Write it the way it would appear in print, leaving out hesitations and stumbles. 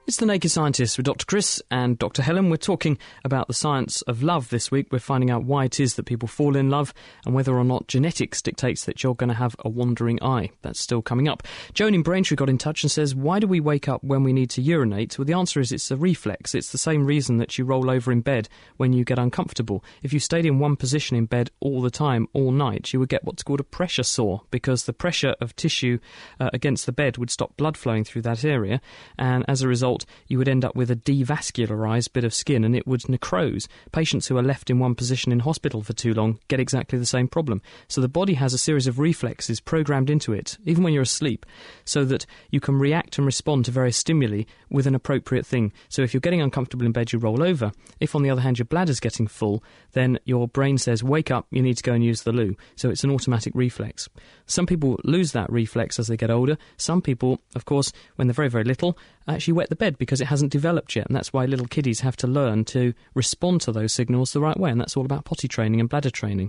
It's The Naked Scientist with Dr. Chris and Dr. Helen. We're talking about the science of love this week. We're finding out why it is that people fall in love and whether or not genetics dictates that you're going to have a wandering eye. That's still coming up. Joan in Braintree got in touch and says, why do we wake up when we need to urinate? Well, the answer is it's a reflex. It's the same reason that you roll over in bed when you get uncomfortable. If you stayed in one position in bed all the time, all night, you would get what's called a pressure sore, because the pressure of tissue against the bed would stop blood flowing through that area, and as a result you would end up with a devascularised bit of skin and it would necrose. Patients who are left in one position in hospital for too long get exactly the same problem. So the body has a series of reflexes programmed into it, even when you're asleep, so that you can react and respond to various stimuli with an appropriate thing. So if you're getting uncomfortable in bed, you roll over. If, on the other hand, your bladder's getting full, then your brain says, wake up, you need to go and use the loo. So it's an automatic reflex. Some people lose that reflex as they get older. Some people, of course, when they're very, very little, actually wet the bed because it hasn't developed yet, and that's why little kiddies have to learn to respond to those signals the right way, and that's all about potty training and bladder training.